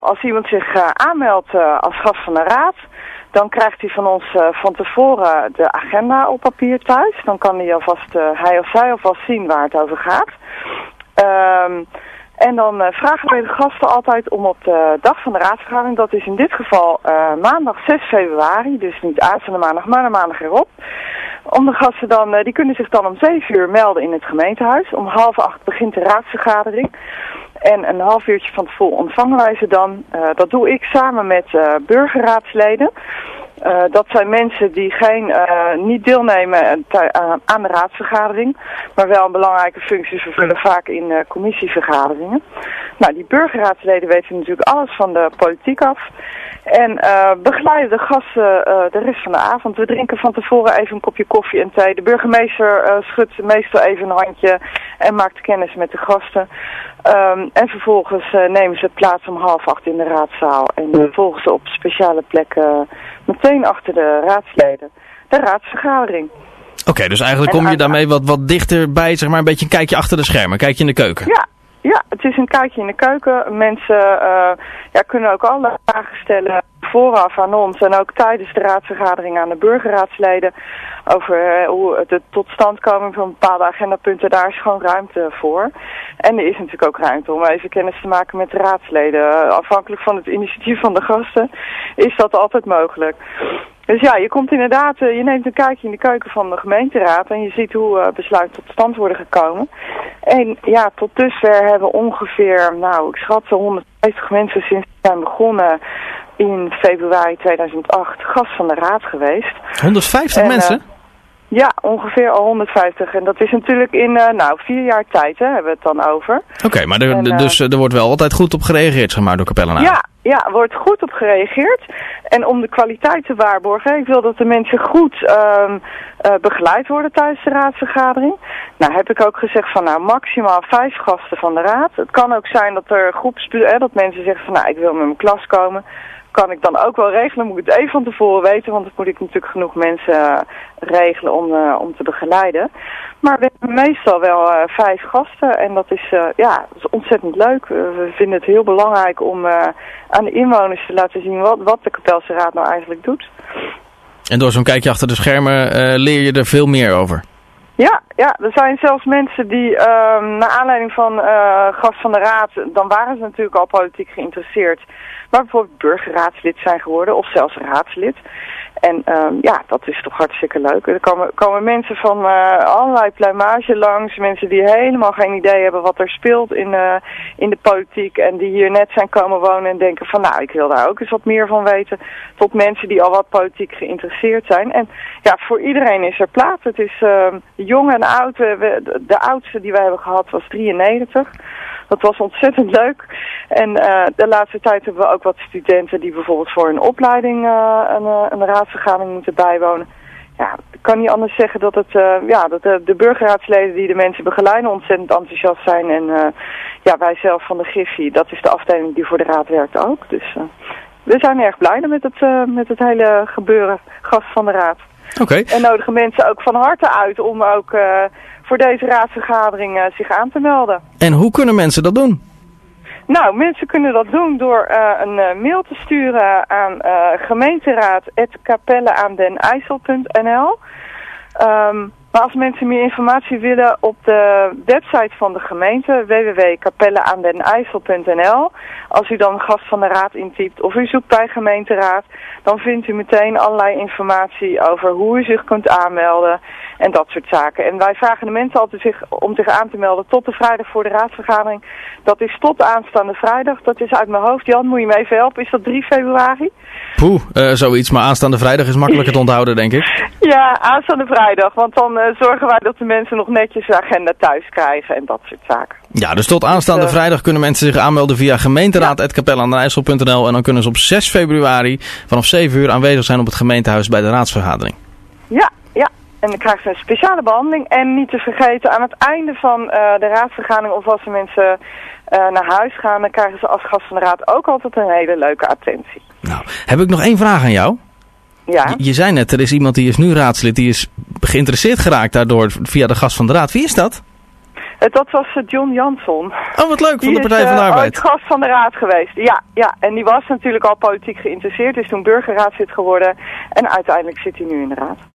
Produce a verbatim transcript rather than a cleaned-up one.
als iemand zich uh, aanmeldt uh, als gast van de raad, dan krijgt hij van ons uh, van tevoren de agenda op papier thuis. Dan kan hij alvast, uh, hij of zij alvast zien waar het over gaat. Um, en dan uh, vragen wij de gasten altijd om op de dag van de raadsvergadering, dat is in dit geval uh, maandag zes februari, dus niet aanstaande maandag, maar de maandag erop. Om de gasten dan, uh, die kunnen zich dan om zeven uur melden in het gemeentehuis. Om half acht begint de raadsvergadering. En een half uurtje van tevoren ontvangen wij ze dan. Uh, dat doe ik samen met uh, burgerraadsleden. Uh, dat zijn mensen die geen, uh, niet deelnemen uh, aan de raadsvergadering, maar wel een belangrijke functie vervullen, vaak in uh, commissievergaderingen. Nou, die burgerraadsleden weten natuurlijk alles van de politiek af. En uh, begeleiden de gasten uh, de rest van de avond. We drinken van tevoren even een kopje koffie en thee. De burgemeester uh, schudt meestal even een handje en maakt kennis met de gasten. Um, en vervolgens uh, nemen ze plaats om half acht in de raadzaal. En uh, volgen ze op speciale plekken uh, meteen achter de raadsleden de raadsvergadering. Oké, okay, dus eigenlijk kom je daarmee wat, wat dichterbij, zeg maar een beetje een kijkje achter de schermen. Een kijkje in de keuken. Ja. Ja, het is een kijkje in de keuken. Mensen uh, ja, kunnen ook alle vragen stellen vooraf aan ons en ook tijdens de raadsvergadering aan de burgerraadsleden over uh, hoe de totstandkoming van bepaalde agendapunten. Daar is gewoon ruimte voor. En er is natuurlijk ook ruimte om even kennis te maken met de raadsleden. Uh, afhankelijk van het initiatief van de gasten is dat altijd mogelijk. Dus ja, je komt inderdaad, je neemt een kijkje in de keuken van de gemeenteraad en je ziet hoe uh, besluiten tot stand worden gekomen. En ja, tot dusver hebben ongeveer, nou ik schat zo honderdvijftig mensen sinds we zijn begonnen in februari tweeduizend acht gast van de raad geweest. honderdvijftig en, mensen? Uh, ja, ongeveer al honderdvijftig. En dat is natuurlijk in uh, nou, vier jaar tijd, hè, hebben we het dan over. Oké, okay, maar er, en, uh, dus er wordt wel altijd goed op gereageerd, zeg maar, door Capellenaren. Ja, ja, er wordt goed op gereageerd. En om de kwaliteit te waarborgen, ik wil dat de mensen goed um, uh, begeleid worden tijdens de raadsvergadering. Nou, heb ik ook gezegd van nou maximaal vijf gasten van de raad. Het kan ook zijn dat er groeps, eh, dat mensen zeggen van nou ik wil met mijn klas komen. Kan ik dan ook wel regelen, moet ik het even van tevoren weten, want dan moet ik natuurlijk genoeg mensen uh, regelen om, uh, om te begeleiden. Maar we hebben meestal wel uh, vijf gasten en dat is, uh, ja, dat is ontzettend leuk. Uh, we vinden het heel belangrijk om uh, aan de inwoners te laten zien wat, wat de Kapelse Raad nou eigenlijk doet. En door zo'n kijkje achter de schermen uh, leer je er veel meer over? Ja, ja, er zijn zelfs mensen die, uh, naar aanleiding van uh, gast van de raad, dan waren ze natuurlijk al politiek geïnteresseerd, maar bijvoorbeeld burgerraadslid zijn geworden of zelfs raadslid. En um, ja, dat is toch hartstikke leuk. Er komen, komen mensen van uh, allerlei pluimage langs. Mensen die helemaal geen idee hebben wat er speelt in, uh, in de politiek. En die hier net zijn komen wonen en denken van nou, ik wil daar ook eens wat meer van weten. Tot mensen die al wat politiek geïnteresseerd zijn. En ja, voor iedereen is er plaats. Het is uh, jong en oud. De, de oudste die we hebben gehad was drieënnegentig. Dat was ontzettend leuk. En uh, de laatste tijd hebben we ook wat studenten die bijvoorbeeld voor een opleiding uh, een, een raadsvergadering moeten bijwonen. Ja, ik kan niet anders zeggen dat, het, uh, ja, dat de, de burgerraadsleden die de mensen begeleiden ontzettend enthousiast zijn. En uh, ja, wij zelf van de Griffie, dat is de afdeling die voor de raad werkt ook. Dus uh, we zijn erg blij met het, uh, met het hele gebeuren, gast van de raad. Oké. Okay. En nodigen mensen ook van harte uit om ook uh, voor deze raadsvergadering uh, zich aan te melden. En hoe kunnen mensen dat doen? Nou, mensen kunnen dat doen door uh, een uh, mail te sturen aan uh, gemeenteraad apenstaartje capelleaandenijsel punt n l. Um, maar als mensen meer informatie willen op de website van de gemeente, w w w punt capelleaandenijsel punt n l. Als u dan gast van de raad intypt of u zoekt bij gemeenteraad, dan vindt u meteen allerlei informatie over hoe u zich kunt aanmelden en dat soort zaken. En wij vragen de mensen altijd zich, om zich aan te melden tot de vrijdag voor de raadsvergadering. Dat is tot aanstaande vrijdag. Dat is uit mijn hoofd. Jan, moet je me even helpen? Is dat drie februari? Poeh, uh, zoiets. Maar aanstaande vrijdag is makkelijker te onthouden, denk ik. Ja, aanstaande vrijdag. Want dan uh, zorgen wij dat de mensen nog netjes de agenda thuis krijgen en dat soort zaken. Ja, dus tot aanstaande dus, uh, vrijdag kunnen mensen zich aanmelden via gemeenteraad apenstaartje capelleaandenijsel punt n l. En dan kunnen ze op zes februari vanaf zeven uur aanwezig zijn op het gemeentehuis bij de raadsvergadering. Ja, ja. En dan krijgen ze een speciale behandeling. En niet te vergeten, aan het einde van uh, de raadsvergadering, of als de mensen uh, naar huis gaan, dan krijgen ze als gast van de raad ook altijd een hele leuke attentie. Nou, heb ik nog één vraag aan jou? Ja. Je, je zei net, er is iemand die is nu raadslid, die is geïnteresseerd geraakt daardoor via de gast van de raad. Wie is dat? Dat was John Jansson. Oh, wat leuk, van de die Partij is, van de uh, Arbeid. ooit gast van de raad geweest. Ja, ja, en die was natuurlijk al politiek geïnteresseerd, is toen burgerraadslid geworden en uiteindelijk zit hij nu in de raad.